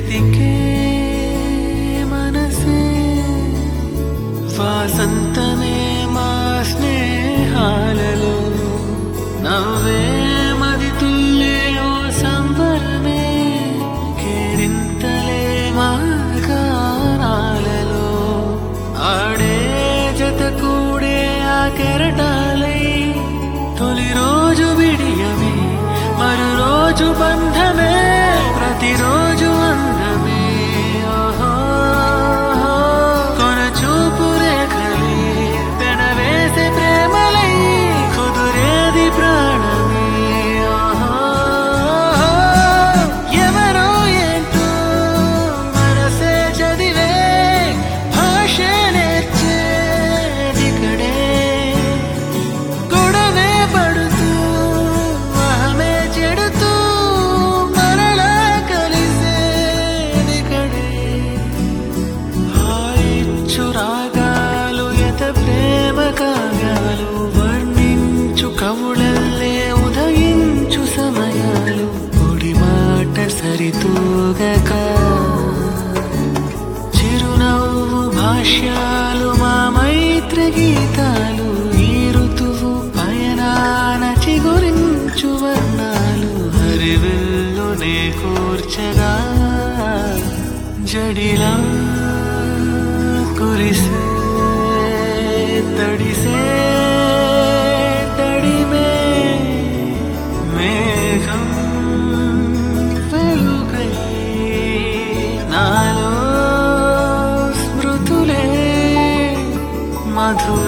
వెతికే మనసే వాసంతమే మా స్నేహాలలో నవ్వే మది తుల్లే ఓ సంబరమే కేరింతలే మా గానాలలో ఆడే జత కూడే ఆ కెరటాలై తొలి రోజు విడియమే మరు రోజు బంధమే ప్రతిరోజు అందమే ఓహో కొన చూపు రేఖలే పెనవేసే ప్రేమలై కుదురేది ప్రాణమే ఓహో ఎవరో ఏంటో మనసే చదివే భాషే నేర్చేదికడే గొడవే పడుతూ అహమే చెడుతూ మరలా కలిసేదికడే హాయిచ్చు రాగాలు ఎత ప్రేమ కాగాలు వర్ణించు కవులల్లే ఉదయించు సమయాలు పొడి మాట సరితూగక చిరునవ్వు భాష్యాలు మా మైత్రి గీతాలు ఈ ఋతువు పయనాన చిగురించు వర్ణాలు హరివిల్లునే కూర్చగా జడిలా కురిసే తడిసే తడిమే మేఘం వెలుగై నాలో స్మృతులే మధుర